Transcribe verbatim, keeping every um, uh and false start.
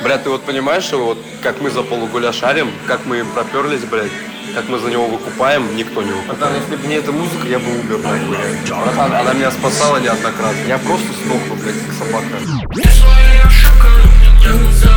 Блядь, ты вот понимаешь, что вот как мы за полугуля шарим, как мы проперлись, блядь, как мы за него выкупаем, никто не выкупает. Братан, если бы не эта музыка, я бы умер, нахуй. Братан, она меня спасала неоднократно. Я просто сдохну, блядь, как собака.